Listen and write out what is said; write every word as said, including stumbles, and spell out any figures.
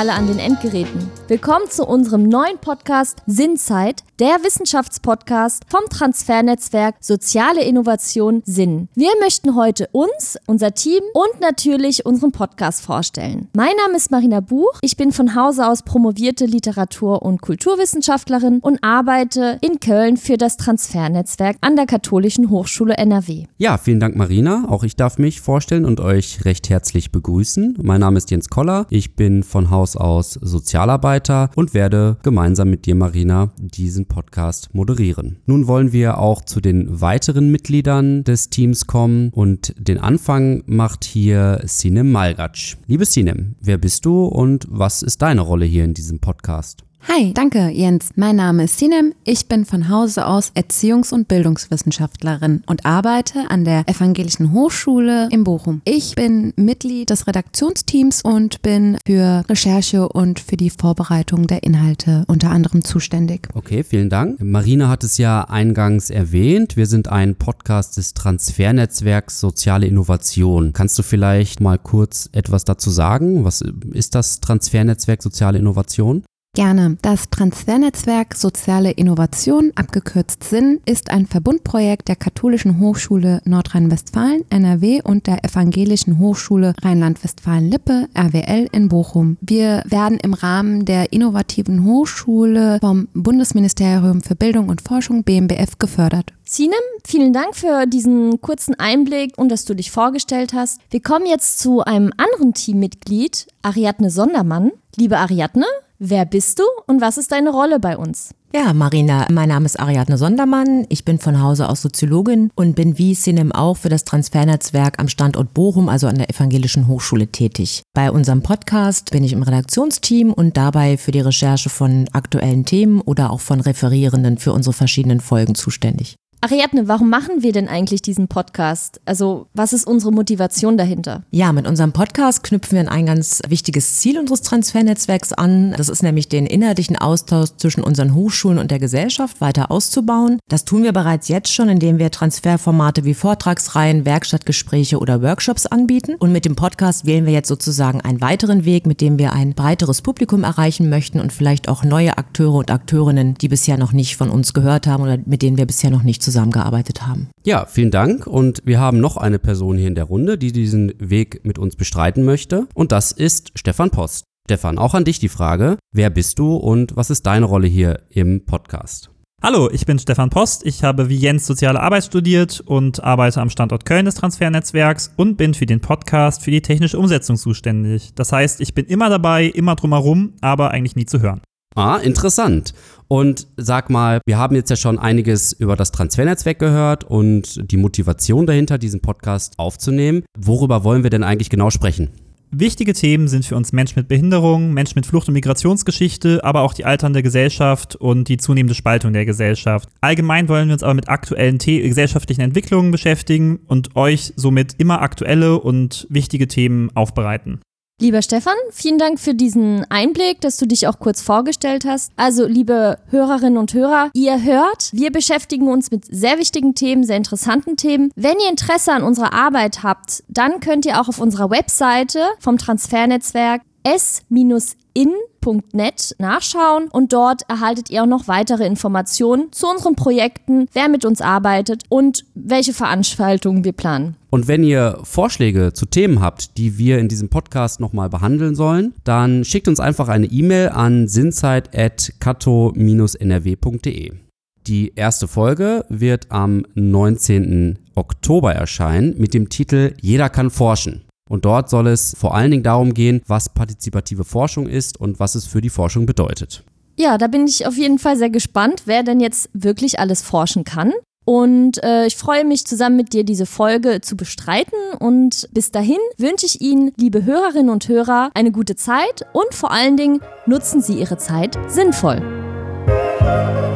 alle an den Endgeräten. Willkommen zu unserem neuen Podcast Sinnzeit, der Wissenschaftspodcast vom Transfernetzwerk Soziale Innovation Sinn. Wir möchten heute uns, unser Team und natürlich unseren Podcast vorstellen. Mein Name ist Marina Buch, ich bin von Hause aus promovierte Literatur- und Kulturwissenschaftlerin und arbeite in Köln für das Transfernetzwerk an der Katholischen Hochschule N R W. Ja, vielen Dank Marina, auch ich darf mich vorstellen und euch recht herzlich begrüßen. Mein Name ist Jens Koller, ich bin von Haus aus Sozialarbeiter und werde gemeinsam mit dir, Marina, diesen Podcast moderieren. Nun wollen wir auch zu den weiteren Mitgliedern des Teams kommen und den Anfang macht hier Sinem Malgac. Liebe Sinem, wer bist du und was ist deine Rolle hier in diesem Podcast? Hi, danke Jens. Mein Name ist Sinem. Ich bin von Hause aus Erziehungs- und Bildungswissenschaftlerin und arbeite an der Evangelischen Hochschule in Bochum. Ich bin Mitglied des Redaktionsteams und bin für Recherche und für die Vorbereitung der Inhalte unter anderem zuständig. Okay, vielen Dank. Marina hat es ja eingangs erwähnt. Wir sind ein Podcast des Transfernetzwerks Soziale Innovation. Kannst du vielleicht mal kurz etwas dazu sagen? Was ist das Transfernetzwerk Soziale Innovation? Gerne. Das Transfernetzwerk Soziale Innovation, abgekürzt Sinn, ist ein Verbundprojekt der Katholischen Hochschule Nordrhein-Westfalen, N R W und der Evangelischen Hochschule Rheinland-Westfalen-Lippe, R W L in Bochum. Wir werden im Rahmen der innovativen Hochschule vom Bundesministerium für Bildung und Forschung, B M B F, gefördert. Sinem, vielen Dank für diesen kurzen Einblick und dass du dich vorgestellt hast. Wir kommen jetzt zu einem anderen Teammitglied, Ariadne Sondermann. Liebe Ariadne, wer bist du und was ist deine Rolle bei uns? Ja, Marina, mein Name ist Ariadne Sondermann, ich bin von Hause aus Soziologin und bin wie Sinem auch für das Transfernetzwerk am Standort Bochum, also an der Evangelischen Hochschule, tätig. Bei unserem Podcast bin ich im Redaktionsteam und dabei für die Recherche von aktuellen Themen oder auch von Referierenden für unsere verschiedenen Folgen zuständig. Ariadne, warum machen wir denn eigentlich diesen Podcast? Also, was ist unsere Motivation dahinter? Ja, mit unserem Podcast knüpfen wir an ein ganz wichtiges Ziel unseres Transfernetzwerks an. Das ist nämlich den inhaltlichen Austausch zwischen unseren Hochschulen und der Gesellschaft weiter auszubauen. Das tun wir bereits jetzt schon, indem wir Transferformate wie Vortragsreihen, Werkstattgespräche oder Workshops anbieten. Und mit dem Podcast wählen wir jetzt sozusagen einen weiteren Weg, mit dem wir ein breiteres Publikum erreichen möchten und vielleicht auch neue Akteure und Akteurinnen, die bisher noch nicht von uns gehört haben oder mit denen wir bisher noch nicht zusammen zusammengearbeitet haben. Ja, vielen Dank und wir haben noch eine Person hier in der Runde, die diesen Weg mit uns bestreiten möchte und das ist Stefan Post. Stefan, auch an dich die Frage, wer bist du und was ist deine Rolle hier im Podcast? Hallo, ich bin Stefan Post, ich habe wie Jens Soziale Arbeit studiert und arbeite am Standort Köln des Transfernetzwerks und bin für den Podcast für die technische Umsetzung zuständig. Das heißt, ich bin immer dabei, immer drumherum, aber eigentlich nie zu hören. Ah, interessant. Und sag mal, wir haben jetzt ja schon einiges über das Transfernetzwerk gehört und die Motivation dahinter, diesen Podcast aufzunehmen. Worüber wollen wir denn eigentlich genau sprechen? Wichtige Themen sind für uns Menschen mit Behinderung, Menschen mit Flucht- und Migrationsgeschichte, aber auch die alternde Gesellschaft und die zunehmende Spaltung der Gesellschaft. Allgemein wollen wir uns aber mit aktuellen The- gesellschaftlichen Entwicklungen beschäftigen und euch somit immer aktuelle und wichtige Themen aufbereiten. Lieber Stefan, vielen Dank für diesen Einblick, dass du dich auch kurz vorgestellt hast. Also, liebe Hörerinnen und Hörer, ihr hört, wir beschäftigen uns mit sehr wichtigen Themen, sehr interessanten Themen. Wenn ihr Interesse an unserer Arbeit habt, dann könnt ihr auch auf unserer Webseite vom Transfernetzwerk s in punkt net nachschauen und dort erhaltet ihr auch noch weitere Informationen zu unseren Projekten, wer mit uns arbeitet und welche Veranstaltungen wir planen. Und wenn ihr Vorschläge zu Themen habt, die wir in diesem Podcast nochmal behandeln sollen, dann schickt uns einfach eine E-Mail an sinnzeit at kato dash n r w punkt d e. Die erste Folge wird am neunzehnten Oktober erscheinen mit dem Titel Jeder kann forschen. Und dort soll es vor allen Dingen darum gehen, was partizipative Forschung ist und was es für die Forschung bedeutet. Ja, da bin ich auf jeden Fall sehr gespannt, wer denn jetzt wirklich alles forschen kann. Und äh, ich freue mich, zusammen mit dir diese Folge zu bestreiten. Und bis dahin wünsche ich Ihnen, liebe Hörerinnen und Hörer, eine gute Zeit und vor allen Dingen nutzen Sie Ihre Zeit sinnvoll.